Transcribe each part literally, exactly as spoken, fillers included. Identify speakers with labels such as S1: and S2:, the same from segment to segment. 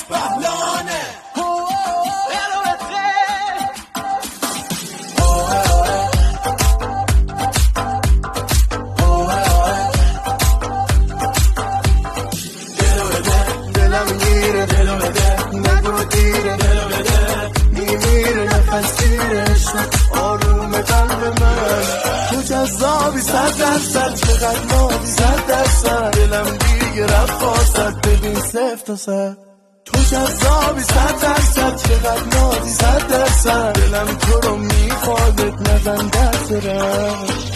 S1: بهلانه دلم گیره دلو بده نگو دیره دلو بده میمیره نفس گیرش آروم قلب من تو جذابی صد درصد چقدر نابی صد درصد دلم دیگه رفت واسد ببین صفر تا صد تو جذابی صد درصد چقدر نابی صد درصد دلم تو رو میخوادت نزن دست رفت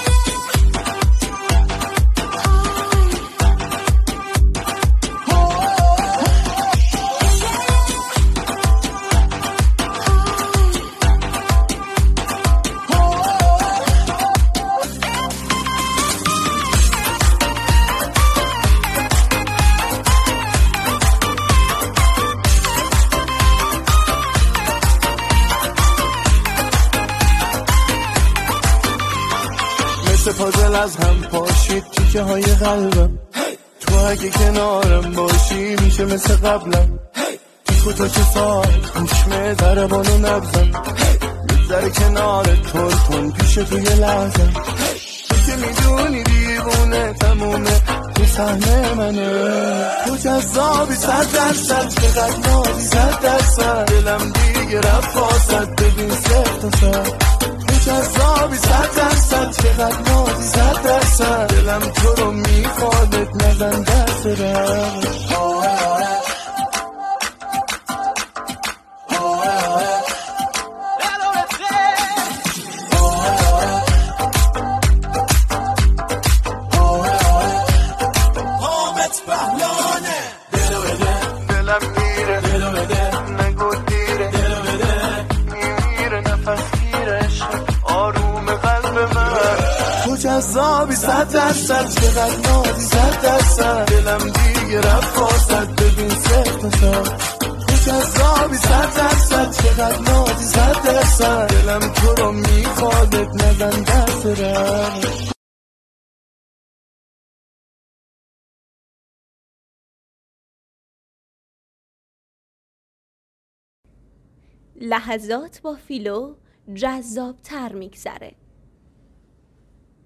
S1: پازل از هم پاشید تیکه های قلبم تو اگه کنارم باشی میشه مثل قبلم تیکو تا که ساعت حکمه ضربانو نبزم میگذره کنار تون تون پیش توی لحظم تو که میدونی دیوونه تمومه تو سحنه منه تو جذابی صد درصد چقدر نازی صد درصد دلم دیگه رفت واسد ببین صفر تا صد جذابی صد درصد چقدر نازی صد درصد دلم تو رو میخوادت نزن دست رفت حامد بهلانه دلو بده دلم میره دلو بده نگو دیره دلو بده میمیره نفس گیرش آروم قلب من تو جذابی صد درصد چقدر نازی صد درصد دلم دیگه رفت واسد ببین صفر تا صد تو جذابی صد درصد چقدر نازی صد درصد دلم تو رو میخوادت نزن دست رفت
S2: لحظات با فیلو جذاب تر میگذره.